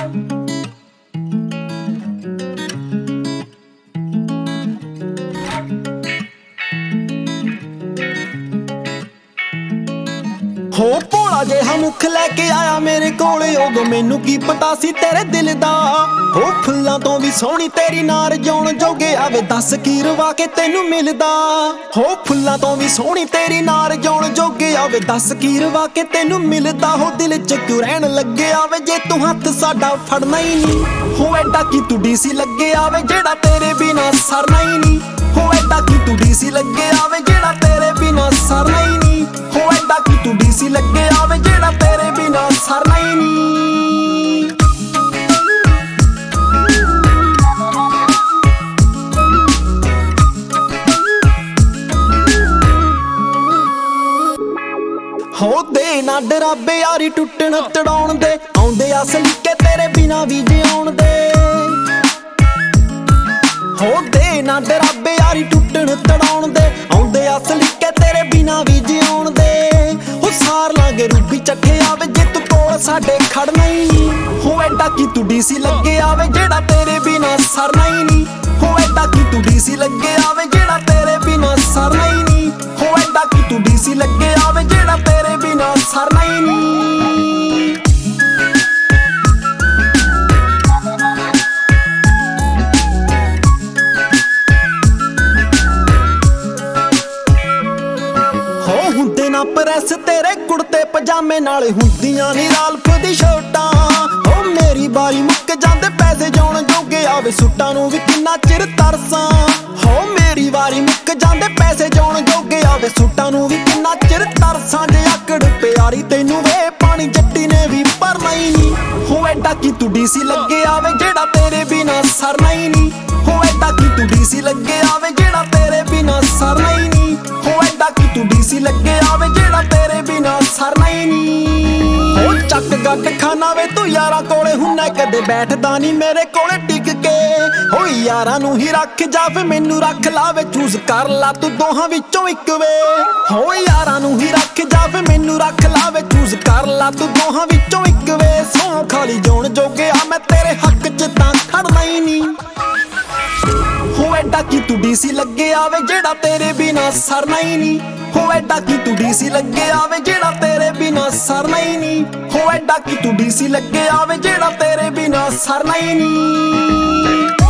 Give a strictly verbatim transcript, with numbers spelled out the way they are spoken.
हो भोला जिहा मुख लैके आया मेरे कोले, उदों मैनू की पता सी तेरे दिल दा। हो फुल्लां तो भी सोहनी तेरी नार जौन जोगे आवे, दस की रवा के तेनू मिलदा। हो फुल्लां तो भी सोहनी तेरी नार जौन जोगे आवे, दस की रवा के तेनू मिलदा। हो दिल च क्यों रहन लगे आवे जे तू हत्थ साडा फड़ना ही नहीं। हो एडा की तू डीसी लगे आवे जेड़ा तेरे बिना सरना ही नहीं। हो एडा की तू डीसी लगे आवे जेड़ा तेरे बिना सरना ही नहीं। हो एडा की तू डीसी लगे आवे जेड़ा तेरे बिना सरना ही नहीं। हो दे ना डराबे यारी टुटण तड़ाउण दे, आउंदे असली के तेरे बिना भी जिउण दे। हो दे ना डराबे यारी टुटण तड़ाउण दे, आउंदे असली के तेरे बिना भी जिउण दे। हो सार लांगे रूपी चट्ठे आवे जे तू कोल साडे खड़ना ही नहीं। हो एडा की तू डीसी लगे आवे जेड़ा तेरे बिना सरना ही नहीं। हो एडा की तू डीसी लगे आवे जेड़ा तेरे बिना सरना ही नहीं। हो एडा की तू डीसी लगे आवे जेड़ा तेरे बिना सरना ही नहीं। हो हुंदे ना प्रेस तेरे कुड़ते पजामे नाले, हुंदियां नी राल्फ दी शर्टां। हो मेरी बारी मुक जांदे पैसे जौन जोगे आवे, सुट्टां नूं वी किन्ना चिर तरसां। हो मेरी वारी मुक जांदे पैसे जौन जोगे आवे, सुट्टां नूं वी किन्ना चिर तरसां। जे आकड़ प्यारी तैनू वे पानी जट्टी ने भी भरना ही नहीं। हो एडा की तू डीसी लगे आवे जेड़ा तेरे बिना सरना ही नहीं। हो एडा की तू डीसी लगे आवे जेड़ा तेरे बिना सरना ही नहीं। हो एडा की तू डीसी लगे आवे जेड़ा तेरे बिना सरना ही नहीं। हो चक गट खाना वे तू यारा कोले हुन्ना, कदे बैठदा नहीं मेरे कोले टिक के। हो यारा नू ही रख जा फे मैनू रख ला वे, चूज कर ला तू दोहां विचों इक वे। हो यारा नू ही रख जा फे मैनू रख ला वे, चूज कर ला तू दोहां विचों इक वे। सौ खाली जौन जोगे आ मैं तेरे हक च तां खड़ना ही नहीं। हो एडा की तू डीसी लगे आवे जेड़ा तेरे बिना सरना ही नहीं। हो एडा की तू डीसी लगे आवे जेड़ा तेरे बिना सरना ही नहीं। हो एडा की तू डीसी लगे आवे जेड़ा तेरे बिना सरना ही नहीं।